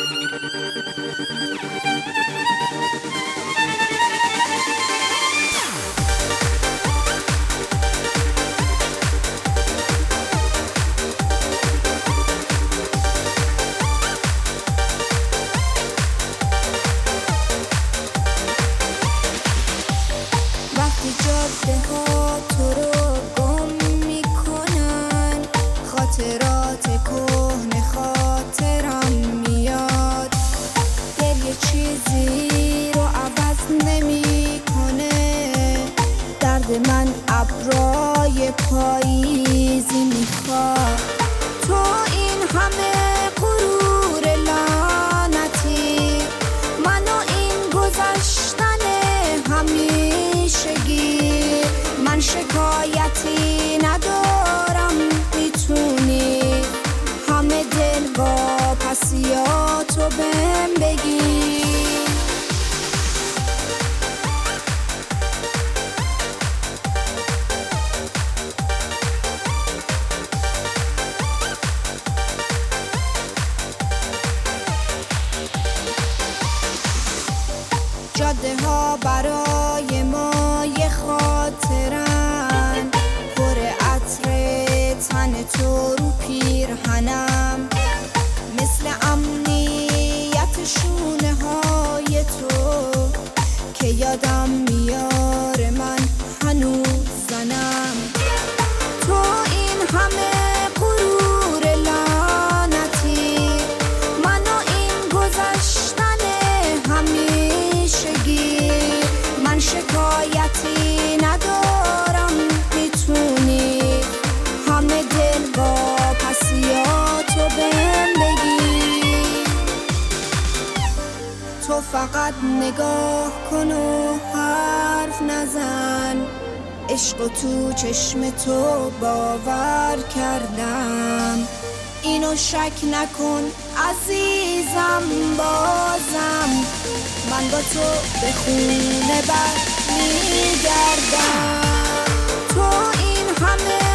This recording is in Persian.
وقتی جاده ها تو رو گم میکنن، خاطرات کهنه خاطرم میاد. گریه چیزی رو عوض نمیکنه، درد من ابرای پاییزی میخواد. تو این همه غرور لعنتی، منو این گذشتن همیشگی، من شکایتی ندارم، میتونی همه دل واپسیاتو بهم بگی. جاده ها برای ما یه خاطرن، پر عطر تن تو رو پیرهنم، مثل امنیت شونه های تو که یادم میاره من هنوز زنم. تو این همه غرور لعنتی، منو این گذشتن همیشگی، من شکایتی ندارم، میتونی همه دل واپسیاتو بهم بگی. تو فقط نگاه کن و حرف نزن، عشق تو چشم تو باور کردم، اینو شک نکن عزیزم، بازم من با تو به خونه بر میگردم. تو این همه